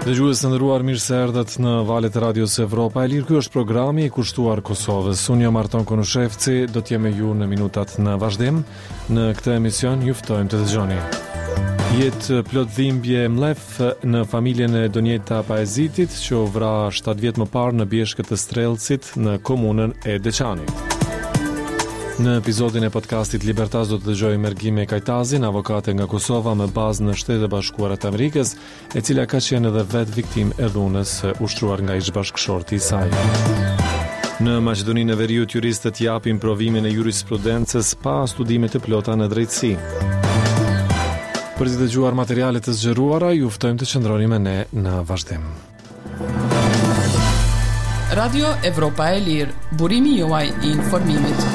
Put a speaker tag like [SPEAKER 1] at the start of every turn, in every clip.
[SPEAKER 1] Dëgjues të nderuar, mirë se erdhët në valët e Radios Evropa e Lirë. Ky është programi i kushtuar Kosovës. Unë jam Arton Konushevci, do të jem me ju në minutat në vazhdim. Në këtë emision ju ftojmë të dëgjoni. Jetë plot dhimbje mlef në familjen e Donjeta Paezitit, që u vra 7 vjet më parë në bjeshkët të Strelcit në komunën e Deçanit. Në episodin e podcastit Libertas do të dëgjojmë Ergime Kajtazin, avokate nga Kosova me bazë në Shtetet e Bashkuara të Amerikës, e cila ka qenë edhe vetë viktimë e dhunës ushtruar nga ish-bashkëshorti i saj. Në Maqedoninë e Veriut, juristët japin provimin e jurisprudencës pa studime të plota në drejtësi. Për të dëgjuar materiale të zgjeruara, ju ftojmë të qëndroni me ne në vazhdim.
[SPEAKER 2] Radio Evropa e Lirë, burimi juaj i informimit.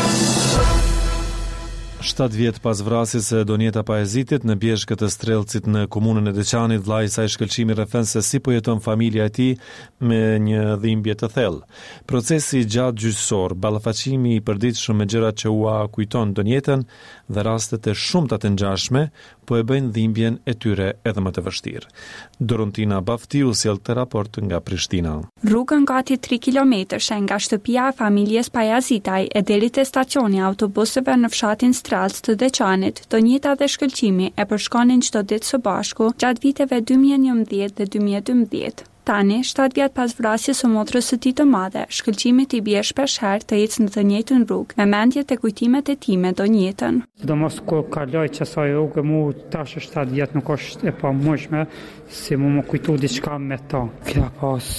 [SPEAKER 1] 7 vjet pas vrasjes së Donjeta Paezitit në bjeshkët e Strelcit në komunën e Deçanit, vllai i saj shkëlqimi rrethon se si po jeton familja e tij me një dhimbje të thellë. Procesi gjatë gjyqësor, ballafaqimi i përditshëm me gjërat që ua kujton Donjetën dhe rastet e shumta të ngjashme po e bëjnë dhimbjen e tyre edhe më të vështirë. Dorontina Bafti u sjell të raport nga Prishtina.
[SPEAKER 3] Rrugën gati 3 kilometrë nga shtëpia e familjes Pajazitaj e deri te stacioni i autobuseve në fshatin Strelc të Deçanit, Donjeta dhe shkëlqimi e përshkonin çdo ditë së bashku gjatë viteve 2011 dhe 2012. Tani, 7 vjet pas vrasjes së motrës së tij të madhe, shkëlqimi i bie shpesh herë të ecë në të njëjtën rrugë, me mendje të kujtimet e tij me Donjetën.
[SPEAKER 4] Sidomos kur kaloj çasaj rrugë, mu tash 7 vjet nuk është e pamundshme, si më kujtu diçka me ta. Kja pas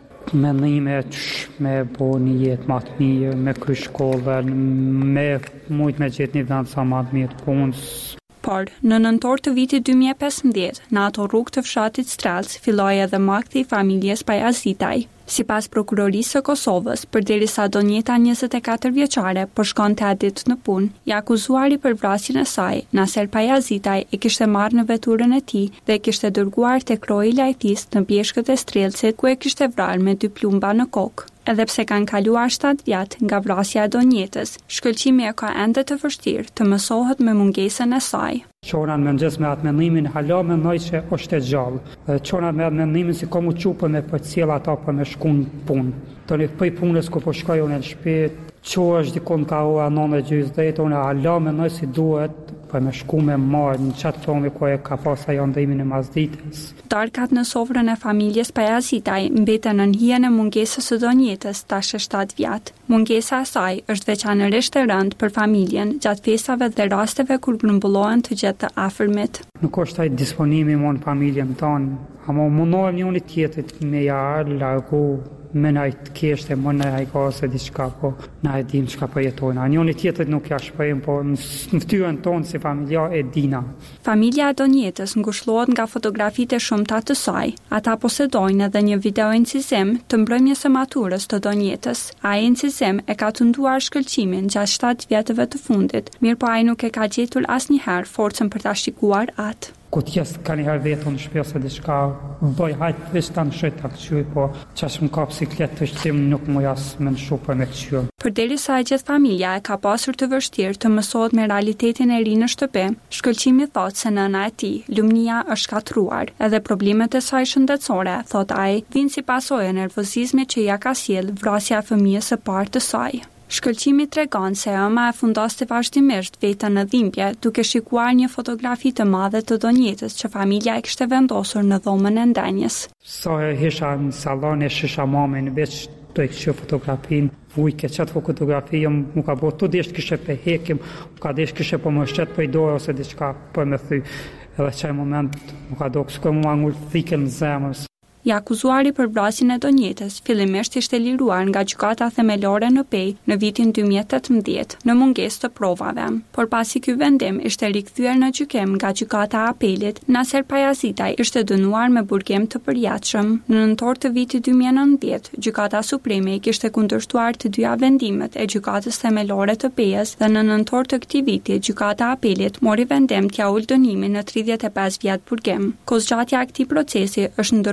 [SPEAKER 4] mendime me bo një jetë më të mirë, me kry shkollën, me mujt me gjetë një vend sa më të mirë punës.
[SPEAKER 3] Por, në nëntor të vitit 2015, në ato rrugë të fshatit Strelc, filloi edhe makthi i familjes Pajazitaj. Sipas prokurorisë së Kosovës, përderisa Donjeta 24 vjeçare po shkonte atë ditë në punë, i akuzuari për vrasjen e saj, Nasel Pajazitaj e kishte marrë në veturën e tij dhe e kishte dërguar tek roji i lajthis në bjeshkët e Strelcit, ku e kishte vrarë me 2 plumba në kokë. Edhe pse kanë kaluar 7 vjet nga vrasja e Donjetës, shkëlqimi e ka ende të vështirë të mësohet me mungesën e saj.
[SPEAKER 4] Qoran me ndjes me atë mendimin, hala mendoj që është e gjallë. Qoran me atë mendimin si komu çupën me për cjella ata për me shkun punë. Tani pëj punës ku po shkoj unë në shtëpi, që është dikon ka ora 9:30, unë hala mendoj si duhet për me shku me marrë në qatë tomi ku e ka pasa janë dhimin e mazditës.
[SPEAKER 3] Darkat në sofrën e familjes Pajazitaj mbeten në hijen e mungesës së Donjetës tash 7 vjet. Mungesa e saj është veçanërisht e rëndë për familjen gjatë festave dhe rasteve kur grumbullohen të gjatë të afërmit.
[SPEAKER 4] Nuk është ai disponimi mon familjen tonë, ama mundohem një tjetrit me jarë, largu, me najtë keshte, më në hajka ose diçka, po na e dim çka po jetojna. Njëri tjetrit nuk ja shprehim, po në fytyrën tonë si familja e dina.
[SPEAKER 3] Familja e Donjetës ngushëllohet nga fotografitë e shumta të saj. Ata posedojnë edhe një video incizim të mbrëmjes së maturës të Donjetës. Ai incizim e ka tunduar shkëlqimin gjatë 7 vjetëve të fundit, mirëpo ai nuk e ka gjetur asnjëherë forcën për ta shikuar atë.
[SPEAKER 4] Ku t'jes ka njëherë vetën në shpesë dhe shka bëj hajtë vishë ta në shëtë të këqyri, po qash më ka psiklet të shqim nuk më jasë me në shupër me këqyri.
[SPEAKER 3] Përderisa e gjithë familja e ka pasur të vështirë të mësohet me realitetin e ri në shtëpi, shkëlqimi thotë se nëna e tij, Lumnia, është katruar, edhe problemet e saj shëndetësore, thotë ai, vinë si pasojë e nervozizmit që ja ka sjell vrasja e fëmijës së parë të saj. Shkëlqimi tregon se ëma e fundoste vazhdimisht vetën në dhimbje, duke shikuar një fotografi të madhe të Donjetës që familja e kishte vendosur në dhomën e ndenjes.
[SPEAKER 4] Sa e hisha në salon e shisha mamin, veç të e kështë fotografinë, vujke qatë fotografi, mu ka bo të deshtë kështë për hekim, mu ka deshtë kështë për më shqetë për i dojë ose diçka për me thy. Edhe qaj moment, mu ka do kësë mu angullë thike në zemës.
[SPEAKER 3] I akuzuari për vrasjen e Donjetës fillimisht ishte liruar nga gjykata themelore në Pej në vitin 2018 në mungesë të provave, por pasi ky vendim ishte rikthyer në gjykim nga gjykata e apelit, Nasel Pajazitaj ishte dënuar me burgim të përjatshëm. Në nëntor të vitit 2019, gjykata supreme i kishte kundërshtuar të dyja vendimet e gjykatës themelore të Pejës dhe në nëntor të këtij viti gjykata e apelit mori vendim t'ia ulë dënimin në 35 vjet burgim. Kozgjatja e këtij procesi është ndërruar në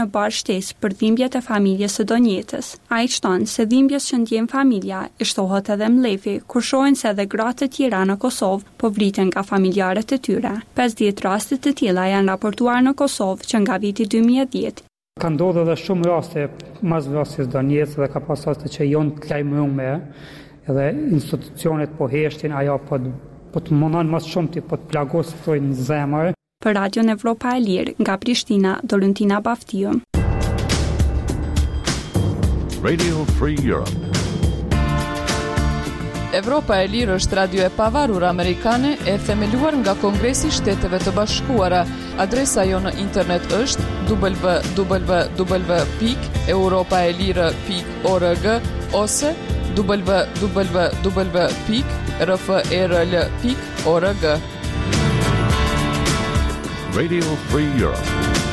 [SPEAKER 3] barë shtesë për dhimbjet e familjes së Donjetës. Ai shton se dhimbjes që ndjen familja i shtohet edhe mlefi, kur shohin se edhe gratë të tjera në Kosovë po vriten nga familjarët e tyre. 50 raste të tilla janë raportuar në Kosovë që nga viti 2010.
[SPEAKER 4] Ka ndodhur edhe shumë raste mas vrasjes Donjetës dhe ka pas raste që janë të lajmëruar, edhe institucionet po heshtin, ajo po të mundon më shumë ti po të plagosojnë në zemër.
[SPEAKER 3] Për Radion Evropa e Lirë, nga Prishtina, Dolentina Baftiu.
[SPEAKER 5] Radio Free Europe.
[SPEAKER 2] Evropa e Lirë është radio e pavarur amerikane e themeluar nga Kongresi i Shteteve të Bashkuara. Adresa jo në internet është www.europaelire.org ose www.rfrl.org.
[SPEAKER 5] Radio Free Europe.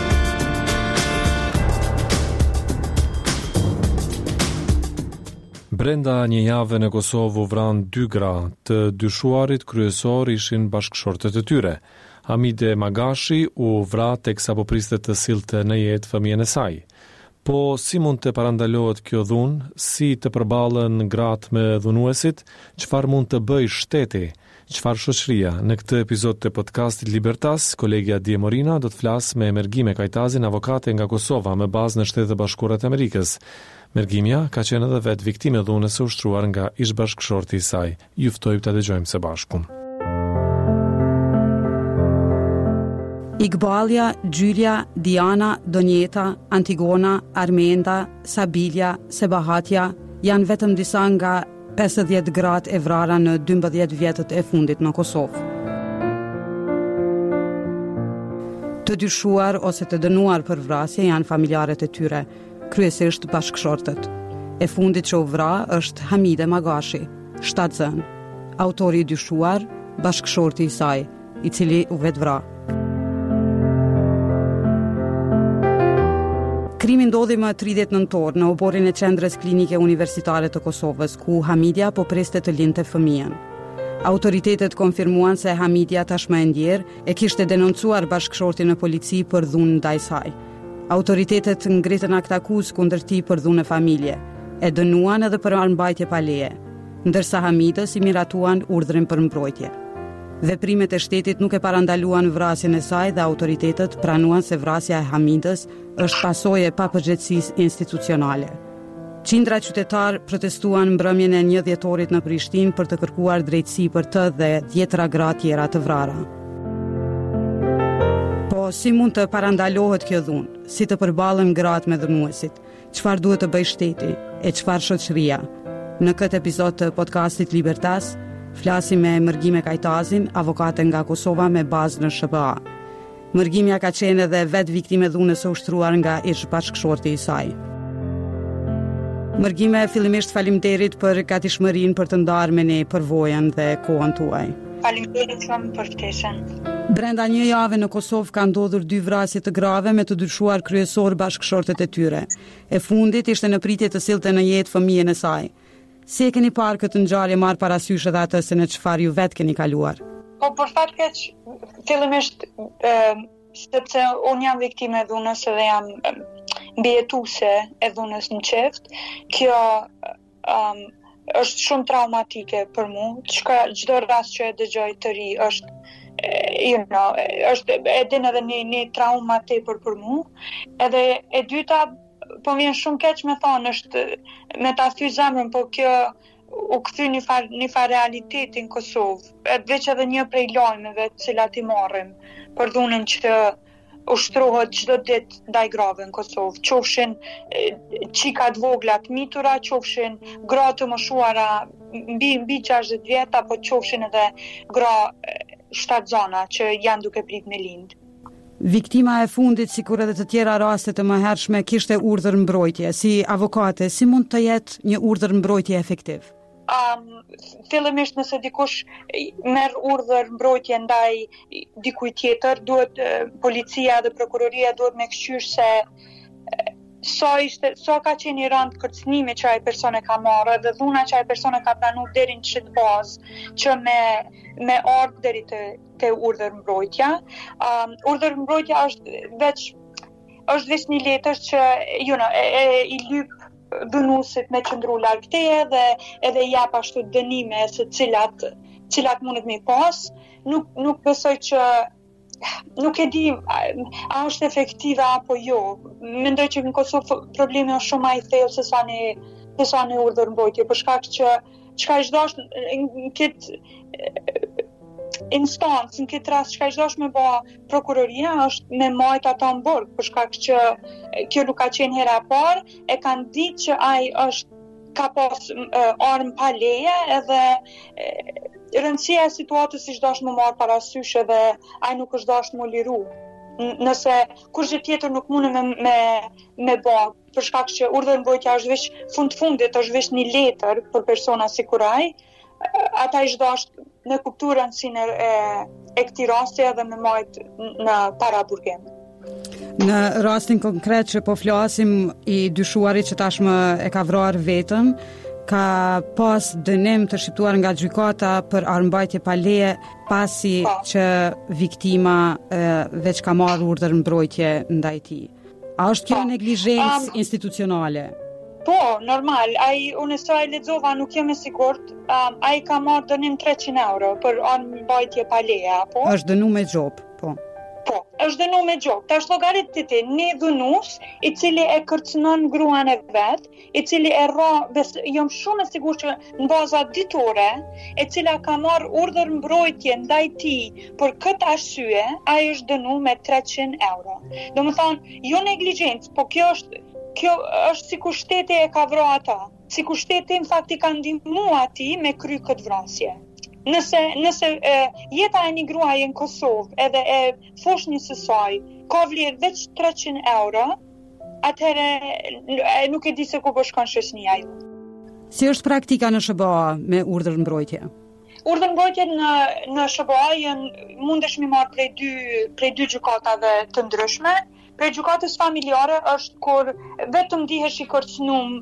[SPEAKER 1] Brenda një jave në Kosovë u vranë 2 gra, të dyshuarit kryesor ishin bashkëshortet e tyre. Hamide Magashi u vra teksa po priste të sillte në jetë fëmijën e saj. Po si mund të parandalohet kjo dhunë, si të përballen gratë me dhunuesit, çfarë mund të bëjë shteti, çfarë shoqëria? Në këtë episod të podcastit Libertas, kolegja Dje Morina do të flasë me Mergime Kajtazin, avokate nga Kosova me bazë në Shtetet e Bashkuara të Amerikës. Mergimja ka qenë edhe vetë viktime dhunës së ushtruar nga ish-bashkëshorti i saj. Ju ftojmë ta dëgjojmë së bashku.
[SPEAKER 6] Igbalja, Gjylja, Diana, Donjeta, Antigona, Armenda, Sabilja, Sebahatja janë vetëm disa nga 50 gratë e vrara në 12 vjetët e fundit në Kosovë. Të dyshuar ose të dënuar për vrasje janë familjarët e tyre, kryesisht bashkëshortët. E fundit që u vra është Hamide Magashi, shtatzën, autori i dyshuar, bashkëshorti i saj, i cili u vetë vra. Krimi ndodhi më 30 nëntor në oborin e qendrës klinike universitare të Kosovës, ku Hamidja po priste të lindte fëmijën. Autoritetet konfirmuan se Hamidja tashmë e ndjer e kishte denoncuar bashkëshortin në polici për dhunë ndaj saj. Autoritetet ngritën akt akuzë kundër tij për dhunë në familje, e dënuan edhe për armbajtje pa leje, ndërsa Hamidës i miratuan urdhrin për mbrojtje. Veprimet e shtetit nuk e parandaluan vrasjen e saj dhe autoritetet pranuan se vrasja e Hamidës është pasojë e papërgjegjësisë institucionale. Qindra qytetar protestuan mbrëmjen e 1 dhjetorit në Prishtinë për të kërkuar drejtësi për të dhe 10 gra tjera të vrara. Po si mund të parandalohet kjo dhunë? Si të përballen gratë me dhunuesit? Çfarë duhet të bëjë shteti? E çfarë shoqëria? Në këtë episod të podcastit Libertas, flasim me Mergime Kajtazin, avokate nga Kosova me bazë në SBA. Mergimja ka qenë edhe vetë viktime dhunës së ushtruar nga ish-bashkëshorti i saj. Mergime, fillimisht faleminderit për gatishmërinë për të ndarë me ne përvojën dhe kohën tuaj.
[SPEAKER 7] Faleminderit shumë për ftesën.
[SPEAKER 6] Brenda një jave në Kosovë ka ndodhur 2 vrasje të grave me të dyshuar kryesor bashkëshortet e tyre. E fundit ishte në pritje të sillte në jetë fëmijën e saj. Si e keni parë këtë ngjarje marrë parasysh edhe atë se në çfarë ju vetë keni kaluar?
[SPEAKER 7] Po për fat keq, fillimisht sepse unë jam viktime e dhunës dhe jam mbijetuese e dhunës në qeft, kjo është shumë traumatike për mua. Çdo rast që e dëgjoj të ri është është edhe një trauma tepër për mua. Edhe e dyta, po vjen shumë keq me thonë, është me ta thy zemrën, po kjo u kthy një far realiteti në Kosovë. Veç edhe një prej lajmeve të cilat i marrim për dhunën që ushtrohet çdo ditë ndaj grave në Kosovë. Qofshin çika të vogla të mitura, qofshin gra të moshuara mbi 60 vjet, apo qofshin edhe gra shtatzana që janë duke prit me lind.
[SPEAKER 6] Viktima e fundit, sikur edhe të tjera raste të mëhershme, kishte urdhër mbrojtje. Si avokate, si mund të jetë një urdhër mbrojtje efektiv?
[SPEAKER 7] Fillimisht nëse dikush merr urdhër mbrojtje ndaj dikujt tjetër, duhet policia dhe prokuroria duhet me këshysh se sa ka qenë i rënd kërcënimi që ai person e ka marrë dhe dhuna që ai person e ka pranuar deri në çet bazë që me ardh deri te urdhër mbrojtja. Urdhër mbrojtja është veç është veç një letër që i lyp dënuesit me qëndru larg teje dhe edhe jap ashtu dënime se cilat mundet me pas. Nuk besoj që nuk e di a është efektive apo jo. Mendoj që në Kosovë problemi është shumë më i thellë se sa në urdhër mbrojtje, për shkak që çka çdo në këtë instancë, në këtë rast çka çdo me bë prokuroria është me majt ata në burg, për shkak që kjo nuk ka qenë hera e parë, e kanë ditë që ai ka pas armë pa leje, edhe rëndësia e situatës ish dash më marrë parasysh edhe ai nuk është dash më liru. Nëse kurrë tjetër nuk mundet me bë, për shkak që urdhër mbrojtja është veç fundit, është veç një letër për persona si kur ai, ata ish dash me kuptu rëndësinë e këtij rasti edhe me majt në para burgim.
[SPEAKER 6] Në rastin konkret që po flasim, i dyshuarit që tashmë e ka vrarë vetën, ka pas dënim të shqiptuar nga gjykata për armbajtje pa leje pasi që viktima veç ka marrë urdhër mbrojtje ndaj tij. A është kjo neglizhencë institucionale?
[SPEAKER 7] Po, normal. Unë sa e lexova, nuk jam e sigurt. Ai ka marrë dënim 300 euro për armbajtje pa leje, apo?
[SPEAKER 6] Është dënuar me gjop, po.
[SPEAKER 7] Po, është dënuar me gjop. Tash llogarit ti një dhunues i cili e kërcënon gruan e vet, i cili e rra, jam shumë e sigurt që në baza ditore, e cila ka marrë urdhër mbrojtje ndaj tij për këtë arsye, ai është dënuar me 300 euro. Domethënë, jo neglizhencë, po kjo është sikur shteti e ka vrarë ata. Sikur shteti në fakt i ka ndihmuar atij me kry këtë vrasje. Nëse jeta e një gruaje në Kosovë edhe e foshnjës së saj ka vlerë veç 300 euro, atëherë nuk e di se ku po shkon shoqënia ju.
[SPEAKER 6] Si është praktika në SBA me urdhër mbrojtje?
[SPEAKER 7] Urdhër mbrojtje në SBA mundesh mi marrë prej dy gjykatave të ndryshme. Prej gjykatës familjare është kur vetëm dihesh i kërcënuar,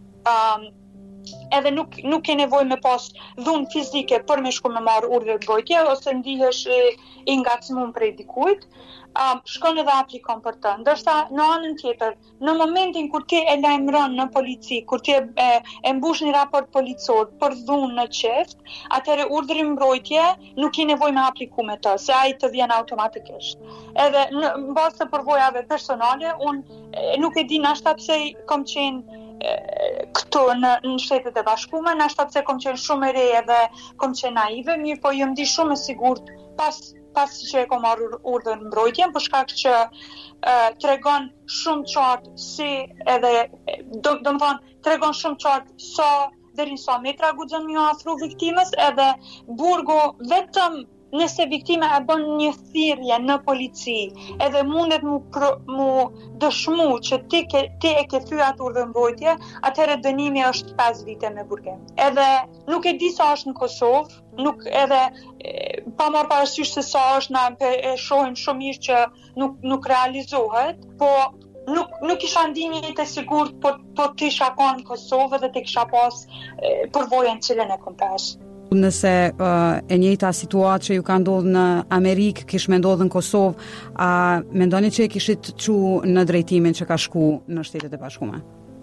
[SPEAKER 7] edhe nuk ke nevojë me pas dhunë fizike për me shku me marrë urdhër mbrojtje, ose ndihesh i ngacmuar prej dikujt, shkon edhe aplikon për të. Ndërsa në anën tjetër, në momentin kur ti e lajmëron në polici, kur ti e mbush një raport policor për dhunë në qeft, atëherë urdhri mbrojtje nuk ke nevojë me apliku me të, se ai të vjen automatikisht. Edhe në bazë të përvojave personale, unë nuk e di nashta pse kam qenë këtu në Shtetet e Bashkuara, nashta pse kam qenë shumë e re edhe kam qenë naive, mirë po jam di shumë e sigurt pas që e kam marrë urdhër mbrojtjen, për shkak që tregon shumë qartë si edhe domethënë tregon shumë qartë sa deri sa metra guxon më afro viktimës, edhe burgu vetëm nëse viktima e bën një thirrje në polici, edhe mundet mu dëshmu që ti e ke thyer atë urdhër mbrojtje, atëherë dënimi është 5 vite me burgim. Edhe nuk e di sa është në Kosovë, nuk edhe pa marrë parasysh se sa është, e shohim shumë mirë që nuk realizohet, po nuk isha ndjenjë të sigurt, po të isha ka në Kosovë dhe të kisha pas përvojën cilën e kom pas.
[SPEAKER 6] Nëse e njëjta situatë që ju ka ndodhur në Amerikë kish me ndodhur në Kosovë, a mendoni që e kishit çu në drejtimin që ka shku në Shtetet e Bashkuara?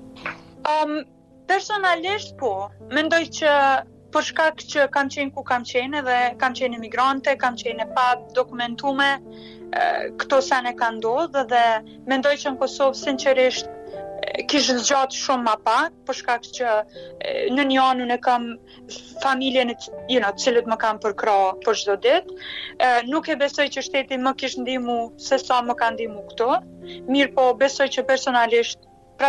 [SPEAKER 7] Personalisht po, mendoj që për shkak që kam qenë ku kam qenë dhe kam qenë emigrante, kam qenë pa dokumentume, këto sene ka ndodhur dhe mendoj që në Kosovë sinqerisht kishë zgjatë shumë ma pak, për shkak që në një anë unë kam familjen cilët më kam përkra për çdo ditë. Nuk e besoj që shteti më kishë ndihmu se sa më ka ndihmu këto. Mirë po besoj që personalisht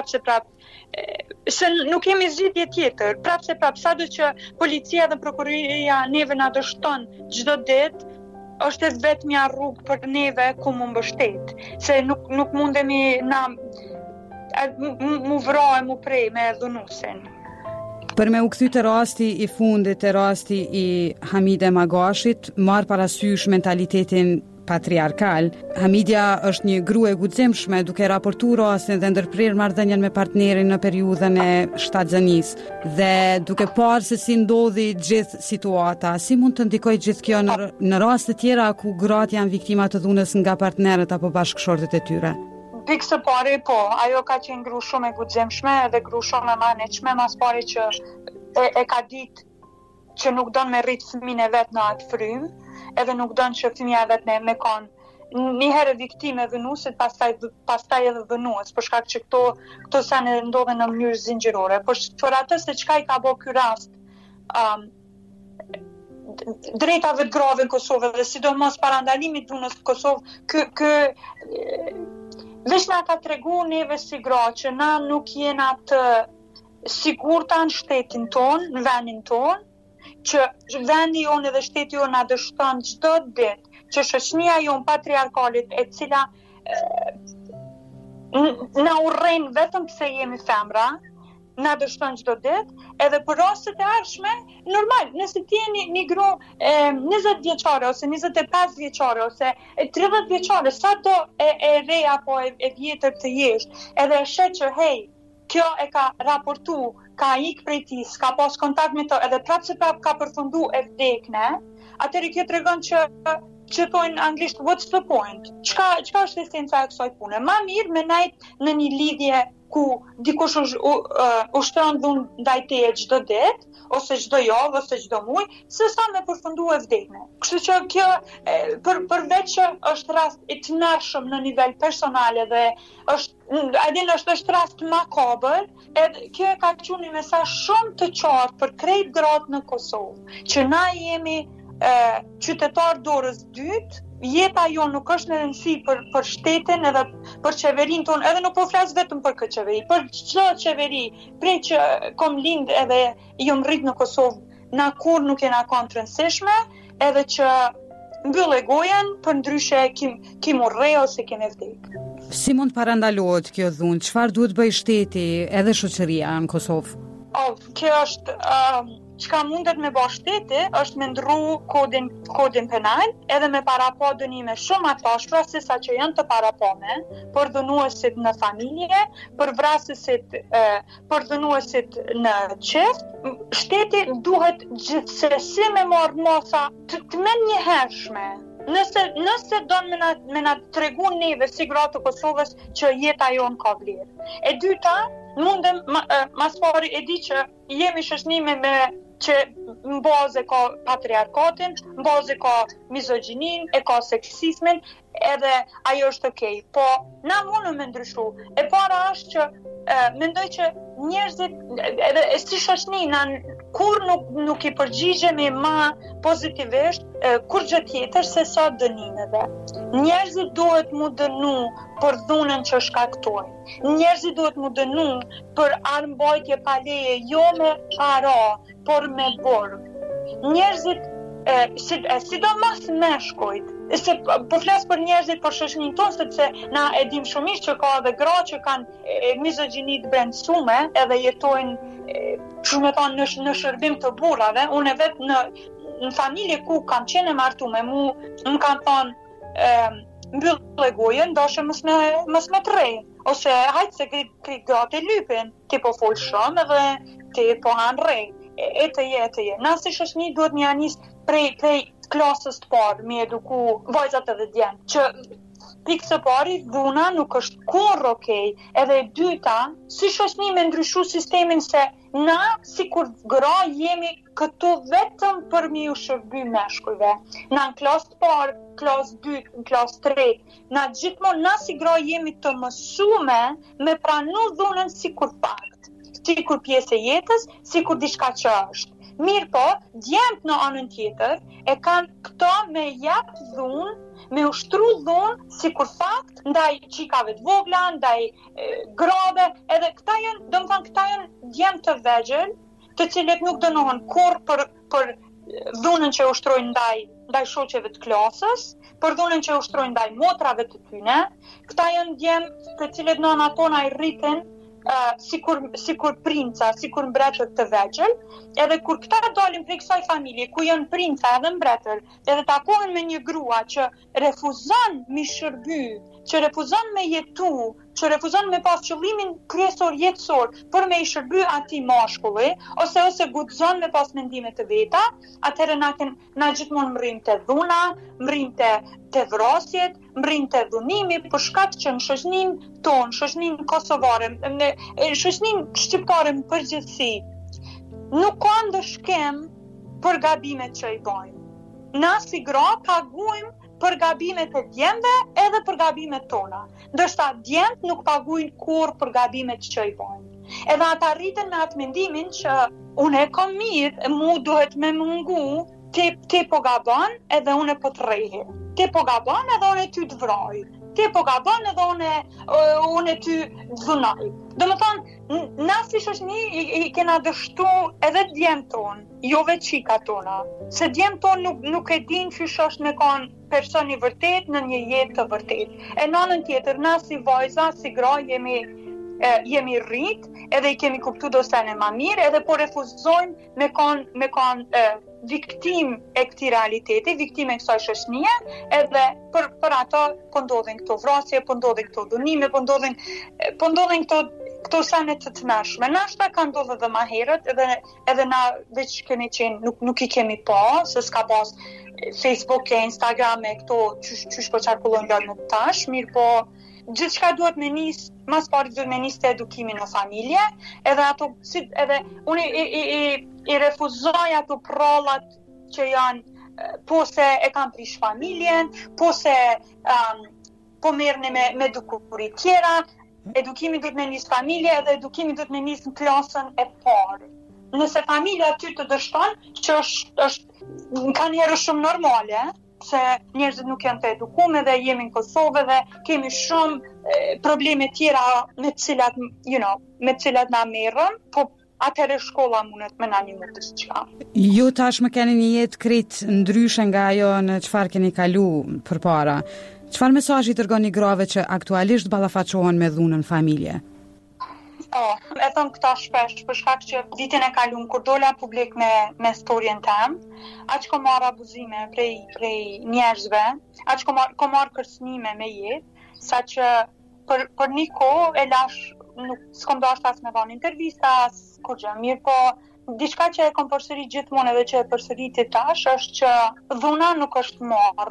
[SPEAKER 7] se nuk kemi zgjidhje tjetër, sado që policia dhe prokuroria neve na dështon çdo ditë, është vetmja rrugë për neve ku mu mbështet, se nuk mundemi na mu vrojë, mu prej me dhunusin.
[SPEAKER 6] Për me u kthy te rasti i fundit, te rasti i Hamide Magashit, marr parasysh mentalitetin patriarkal. Hamidja është një grua e guximshme, duke raportuar rastin dhe ndërprer marrëdhënien me partnerin në periudhën e shtatzanisë, dhe duke parë se si ndodhi gjithë situata, si mund të ndikojë gjithë kjo në raste tjera ku gratë janë viktima të dhunës nga partnerët apo bashkëshortet e tyre?
[SPEAKER 7] Pikë së pari, po, ajo ka qenë gru shumë e guximshme edhe gru shumë e maneqme, mas pari që e ka ditë që nuk don me rrit fëmin e vetë në atë frymë, edhe nuk don që fëmija e vetë me konë një herë viktime vënuesit, pastaj edhe vënues, për shkak që këto sene ndodhen në mënyrë zinxhirore. Për atë se çka i ka bë ky rast drejtave të grave në Kosovë dhe sidomos parandalimit dhunës në Kosovë, veç na ka tregu neve si gra që na nuk jena të sigurta në shtetin ton, në vendin ton, që vendi jonë edhe shteti jonë na dështon çdo ditë që shoqënia jonë patriarkalit e cila na urren vetëm pse jemi femra, na dështon çdo ditë, edhe për rastet e ardhshme, normal, nëse ti je një gru 20 vjeçare ose 25 vjeçare ose 30 vjeçare, sa do e re apo e vjetër të jesh, edhe e shet që hey, kjo e ka raportu, ka ik prej ti, s'ka pas kontakt me to, edhe prapë se prapë ka përfundu e vdekne, atëri kjo tregon që thojnë anglisht, what's the point? Çka është esenca e kësaj pune? Ma mirë me najt në një lidhje ku dikush ushtron dhunë ndaj teje çdo ditë, ose çdo javë, ose çdo muaj, se sa me përfundu e vdekne. Kështu që kjo, përveç që është rast i tmerrshëm në nivel personal dhe është rast makabër, edhe kjo ka qenë një mesazh shumë të qartë për krejt gratë në Kosovë, që na jemi qytetar dorës dytë, jeta jo nuk është në rëndësi për shtetin edhe për qeverin tonë, edhe nuk po flas vetëm për këtë qeveri, për çdo qeveri, prej që kom lind edhe jom rrit në Kosovë, na kur nuk jena kanë të rëndësishme, edhe që mbyll e gojen, për ndryshe kim urre ose kim e vdek.
[SPEAKER 6] Si mund parandalohet kjo dhunë? Çfarë duhet bëj shteti edhe shoqëria në Kosovë?
[SPEAKER 7] Kjo është çka mundet me bë shteti është me ndrru kodin penal edhe me parapo dënime shumë atashpra se sa që janë të parapome për dënuesit në familje, për vrasësit, për dënuesit në qeft. Shteti duhet gjithsesi me marrë mosa të menjëhershme. Nëse do me na tregu neve si gratë të Kosovës që jeta jonë ka vlerë. E dyta, mundem mas pari e di që jemi shoqënime me që në bazë ka patriarkatin, në bazë ka mizogjinin, e ka seksismin, edhe ajo është okej. Po, na mundëm me ndryshu. E para është që mendoj që njerëzit, edhe si shoqëni, kur nuk i përgjigjemi ma pozitivisht, kur gjë tjetër se sa dënimeve. Njerëzit duhet mu dënu për dhunën që shkaktojnë. Njerëzit duhet mu dënu për armbajtje pa leje, jo me para, por me borg. Njerëzit, sidomos meshkujt, se po flas për njerëzit për shoqëninë tonë, sepse na e dim shumisht që ka edhe gra që kanë mizogjini të brendësume edhe jetojnë në shërbim të burrave. Unë vetë në familje ku kam qenë martume, më kanë thonë mbyll e gojen, dashë mos me trej, ose hajtë se kri gati lypin, ti po fol shumë edhe ti po hanë rej. E të je. Na si shoqëni duhet një anis prej klasës të parë, me eduku vajzat edhe djemë, që pikë së pari, dhuna nuk është kurrë okej, edhe e dyta, si shoqëni me ndryshu sistemin se na, si kur gra, jemi këtu vetëm për mi u shërby meshkujve. Na në klasë të parë, klasë 2, në klasë 3, na gjithmonë, na si gra jemi të mësume me pranu dhunën si kur fakt, si kur pjesë e jetës, si kur diçka që është. Mirë po, djemt në anën tjetër, e kanë këto me jap dhunë, me ushtru dhunë, si kur fakt, ndaj qikave të vogla, ndaj grave, edhe këta janë djemt të vegjël, të cilët nuk dënohen kur për dhunën që ushtrojnë ndaj shoqeve të klasës, për dhunën që ushtrojnë ndaj motrave të tyne. Këta janë djemt të cilët nëna tona i rritin sikur princa, sikur mbretër të vegjël, edhe kur këta dalin prej kësaj familje, ku janë princa edhe mbretër, edhe takohen me një grua që refuzon mi shërby, që refuzon me jetu që refuzon me pas qëllimin kryesor jetësor për me I shërby atij mashkulli, ose guxon me pas mendime të veta, atëherë na gjithmonë mrrim te dhuna, mrrim te vrasjet, mrrim te dhunimi, për shkak që në shoqëninë tonë, shoqëninë kosovare, në shoqëninë shqiptare në përgjithësi, nuk ka ndëshkem për gabimet që I bëjmë. Na si gra paguajmë për gabimet e djemve edhe për gabimet tona. Ndërsa djemt nuk paguajnë kur për gabimet që I bëjnë. Edhe ata rriten me atë mendimin që unë e kam mirë, mu duhet me mungu, ti po gabon edhe unë po të rrehi. Ti po gabon edhe unë ty të vroj. Ti po gabon edhe unë ty të dhunoj. Domethënë, na si shoqëni I kena dështu edhe djemt tonë, jo veç qika tona. Se djemt tonë nuk e din qysh është me kon person I vërtet në një jetë të vërtet. E në anën tjetër, na si vajza, si gra jemi rrit, edhe I kemi kuptu dosen e ma mirë, edhe po refuzojmë me kon viktim e këtij realiteti, viktim e kësaj shoqënie, edhe për ato po ndodhin këto vrasje, po ndodhin këto dhunime, po ndodhin këto sene të tmeshme. Nashta ka ndodhur edhe më herët, edhe na veç kemi qenë nuk I kemi pa, se s'ka pas Facebook e Instagram e këto qysh po qarkullojnë lojnë tash, mirë po gjithçka duhet me nis, mas pari duhet me nis të edukimin në familje, edhe unë I refuzoj ato prallat që janë po se e kam prish familjen, po se po merrni me dukuri tjera. Edukimi duhet me nis familje edhe edukimi duhet me nis në klasën e parë. Nëse familja aty të dështon, që është ka njerë shumë normale, se njerëzit nuk janë të edukuar dhe jemi në Kosovë dhe kemi shumë probleme tjera me të cilat na merrem, po atëherë shkolla mundet me na ndihmu të diçka.
[SPEAKER 6] Ju tashmë keni një jetë krejt ndryshe nga ajo në çfarë keni kalu përpara. Çfarë mesazhi tërgoni grave që aktualisht ballafaqohen me dhunën familje?
[SPEAKER 7] E thëmë këta shpesh, për shkak që vitin e kalum, kur dola publik me storjen tem, aq ko marr abuzime prej njerëzve, aq ko marr kërcënime me jetë, sa që për një kohë e lash, s'kom dashur as me dhënë intervista, as kur gjë, mirë po, diçka që e kom përsërit gjithmonë edhe që e përsëriti tash, është që dhuna nuk është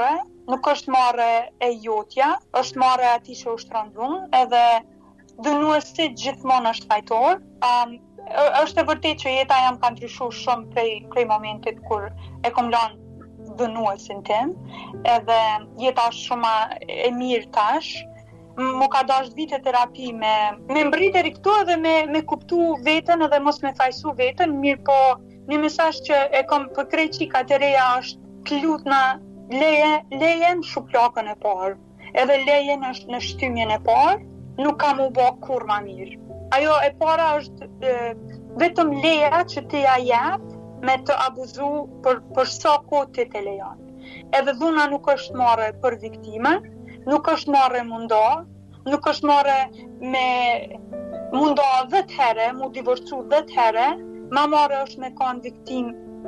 [SPEAKER 7] marrë e jotja, është marrë e atij që ushtron dhunë, edhe dënuesi gjithmonë është fajtor. Është e vërtetë që jeta jam ka ndryshuar shumë prej momentit kur e kom lënë dënuesin tim, edhe jeta është shumë e mirë tash. Mu ka dash vite terapi me mbrit deri këtu edhe me kuptu veten edhe mos me fajsu veten, mirë po një mesazh që e kam për krejt qika të reja është të lutna leje në shuplakën e parë, edhe leje në shtymjen e parë, nuk kam u bë kur ma mirë. Ajo e para është vetëm leja që ti ja jep me të abuzu për sa kohë ti të lejon. Edhe dhuna nuk është marrë për viktime, nuk është marrë mundo, nuk është marrë me mundo 10 herë, mu divorcu 10 herë, ma marrë është me kanë viktim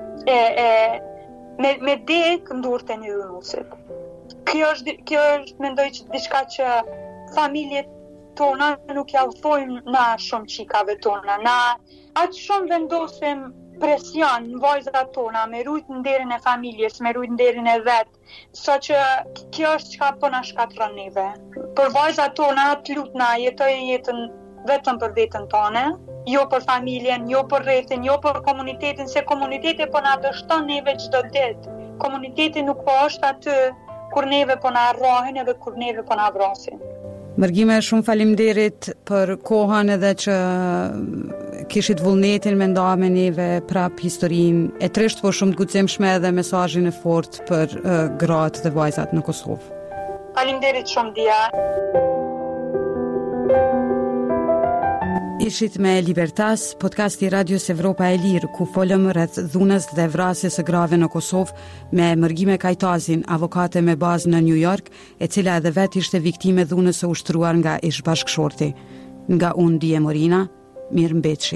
[SPEAKER 7] me dekë ndurët e një dhunusit. Kjo është mendoj që diçka që familjet tona nuk ja udhtojmë na shumë qikave tona. Na atë shumë vendosim presion në vajzat tona me rujt në nderin e familjes, me rujt në nderin e vetë, sa që kjo është çka po na shkatron neve. Për vajzat tona të lutna jetoj jetën vetëm për veten tonë, jo për familjen, jo për rrethin, jo për komunitetin, se komuniteti po na dështon neve çdo ditë. Komuniteti nuk po është aty kur neve po na rrohin edhe kur neve po na vrasin.
[SPEAKER 6] Mërgime, shumë faleminderit për kohën edhe që kishit vullnetin me nda me neve prap historinë e trisht, por shumë të guximshme edhe mesazhin e fortë për gratë dhe vajzat në Kosovë.
[SPEAKER 7] Faleminderit shumë dia.
[SPEAKER 6] Ishit me Libertas, podcasti Radios Evropa e Lirë, ku folëm rreth dhunës dhe vrasjes së grave në Kosovë me Mërgime Kajtazin, avokate me bazë në New York, e cila edhe vet ishte viktime dhunës së ushtruar nga ish-bashkëshorti. Nga unë Dije Morina, mirëmbëjtje.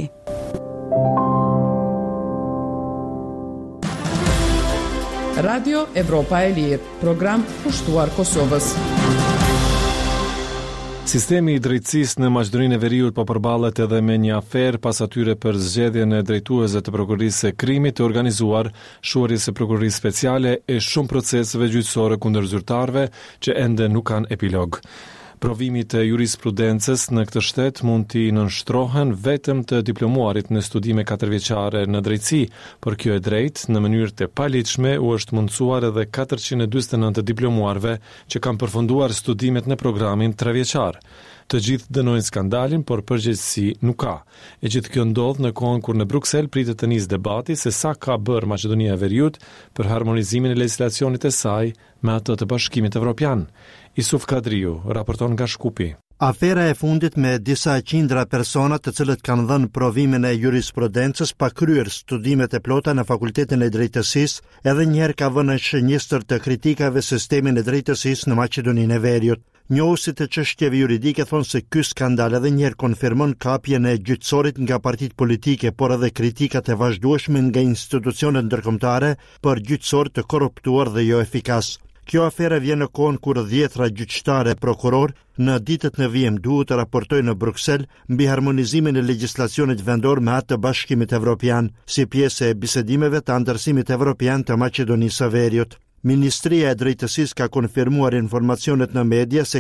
[SPEAKER 2] Radio Evropa e Lirë, program kushtuar Kosovës.
[SPEAKER 1] Sistemi I drejtësisë në Maqedoninë e Veriut po përballet edhe me një aferë pas atyre për zgjedhjen e drejtuesve të prokurorisë së krimit të organizuar, shuarjes së prokurorisë speciale e shumë proceseve gjyqësore kundër zyrtarëve që ende nuk kanë epilog. Provimi të jurisprudencës në këtë shtet mund t'i nënshtrohen vetëm të diplomuarit në studime 4-vjeçare në drejtësi, por kjo e drejtë në mënyrë të paligjshme u është mundsuar edhe 449 diplomuarve që kanë përfunduar studimet në programin 3-vjeçar. Të gjithë dënojnë skandalin, por përgjegjësi nuk ka. E gjithë kjo ndodh në kohën kur në Bruksel pritet të nisë debati se sa ka bërë Maqedonia e Veriut për harmonizimin e legjislacionit e saj me atë të Bashkimit Evropian. Isuf Kadriu raporton nga Shkupi.
[SPEAKER 8] Afera e fundit me disa qindra persona të cilët kanë dhënë provimin e jurisprudencës pa kryer studimet e plota në Fakultetin e Drejtësisë edhe njëherë ka vënë në shënjestër të kritikave sistemin e drejtësisë në Maqedoninë e Veriut. Njohësit të çështjeve juridike thonë se ky skandal edhe njëherë konfirmon kapjen e gjyqësorit nga partitë politike, por edhe kritikat e vazhdueshme nga institucionet ndërkombëtare për gjyqësor të korruptuar dhe jo efikas. Kjo afere vjen në kohën kur 10 gjyqtare prokuror në ditët në vijim duhet të raportojnë në Bruksel mbi harmonizimin e legjislacionit vendor me atë të Bashkimit Evropian, si pjesë e bisedimeve të Anëtarësimit Evropian të Maqedonisë së Veriut. Ministria e Drejtësisë ka konfirmuar informacionet në media se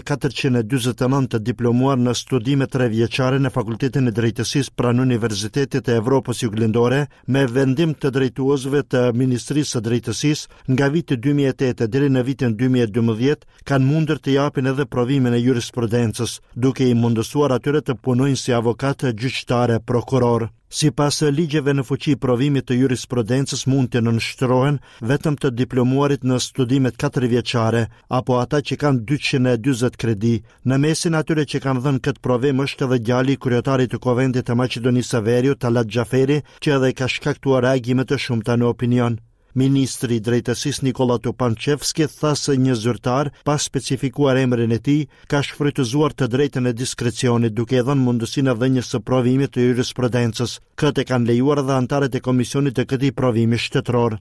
[SPEAKER 8] 449 diplomuar në studime 3-vjeçare në Fakultetin e Drejtësisë pranë Universitetit të Evropës Juglindore me vendim të drejtuesve të Ministrisë së Drejtësisë nga viti 2008 deri në vitin 2012 kanë mundur të japin edhe provimin e jurisprudencës, duke I mundësuar atyre të punojnë si avokat, gjyqtare, prokuror. Sipas ligjeve në fuqi provimit të jurisprudencës mund të nënshtrohen vetëm të diplomuarit në studimet 4-vjeçare apo ata që kanë 240 kredi. Në mesin atyre që kanë dhënë këtë provim është edhe djali I kryetarit të Kuvendit të Maqedonisë së Veriut, Talat Xhaferi, që edhe ka shkaktuar reagime të shumta në opinion. Ministri I Drejtësisë Nikola Tupanchevski tha se një zyrtar, pa specifikuar emrin e tij, ka shfrytëzuar të drejtën e diskrecionit duke dhënë mundësinë dhënies së provimit të jurisprudencës. Këtë kanë lejuar edhe anëtarët e komisionit të këtij provimi shtetëror.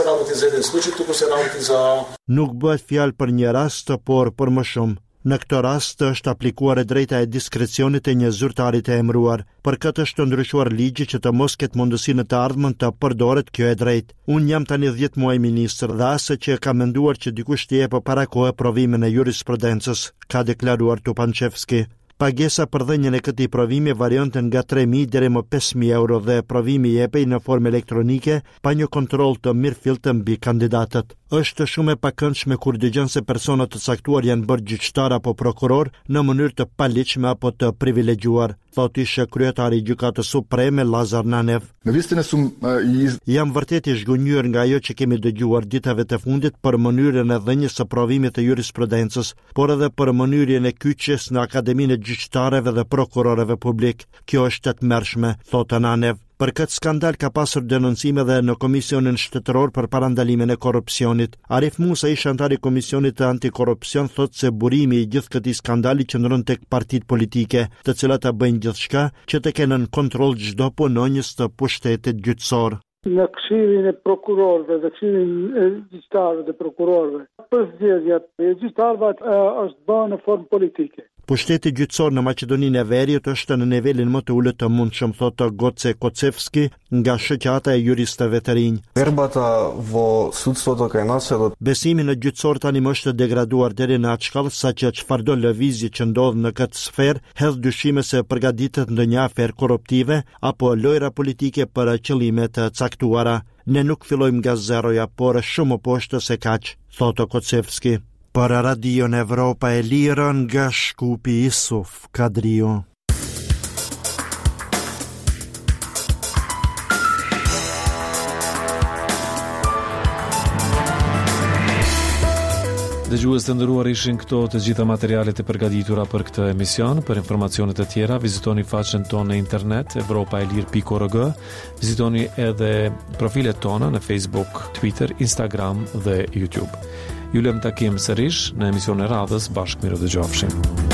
[SPEAKER 8] Nuk bëhet fjalë për një rast, por për më shumë. Në këtë rast është aplikuar e drejta e diskrecionit e një zyrtari të emëruar. Për këtë është ndryshuar ligji që të mos ketë mundësinë të ardhmen të përdoret kjo e drejtë. Unë jam tani 10 muaj ministër dhe asë që ka menduar që dikush të jepë para kohë provimin e jurisprudencës, ka deklaruar Tupanchevski. Pagesa për dhënien e këtij provimi variante nga 3.000 deri më 5.000 euro dhe provimi jepej në formë elektronike pa një kontroll të mirëfillt mbi kandidatët. Është shumë e pakëndshme kur dëgjon se persona të caktuar janë bërë gjyqtar apo prokuror në mënyrë të paligjshme apo të privilegjuar, thotë ish kryetari I Gjykatës Supreme Lazar Nanev. Jam vërtet I zhgënjur nga ajo që kemi dëgjuar ditave të fundit për mënyrën e dhënies së provimit të jurisprudencës, por edhe për mënyrën e kyçjes në Akademinë e Gjyqtarëve dhe Prokurorëve Publik. Kjo është e tmerrshme, thotë Nanev. Për këtë skandal ka pasur denoncime dhe në Komisionin Shtetëror për parandalimin e korrupsionit. Arif Musa, ish antar I Komisionit të Antikorrupsion, thotë se burimi I gjithë këtij skandali qëndron tek partitë politike, të cilat bëjnë gjithçka që të kenë në kontroll çdo punonjës të pushtetit gjyqësor.
[SPEAKER 9] Në këshillin e prokurorëve dhe këshillin e gjyqtarëve dhe prokurorëve, për zgjedhjet e gjyqtarëve është bërë në formë politike.
[SPEAKER 8] Pushteti gjyqësor në Maqedoninë e Veriut është në nivelin më të ulët të mundshëm, thotë Goce Kocevski nga shoqata e juristëve të rinj. Besimi në gjyqësor tani më është degraduar deri në atë shkallë saqë çfarëdo lëvizje që ndodh në këtë sferë hedh dyshime se përgatitet ndonjë aferë korruptive apo lojra politike për qëllime të caktuara. Ne nuk fillojmë nga zeroja, por shumë poshtë se kaq, thotë Kocevski. Për Radion Evropa e Lirë nga Shkupi Isuf Kadriu.
[SPEAKER 1] Dëgjues të nderuar, ishin këto të gjitha materialet e përgatitura për këtë emision. Për informacionet e tjera vizitoni faqen tonë në internet evropaelir.org. Vizitoni edhe profilet tona në Facebook, Twitter, Instagram dhe YouTube. Ju lëm takim sërish në emision e radhës. Bashkë miru dëgjofshim.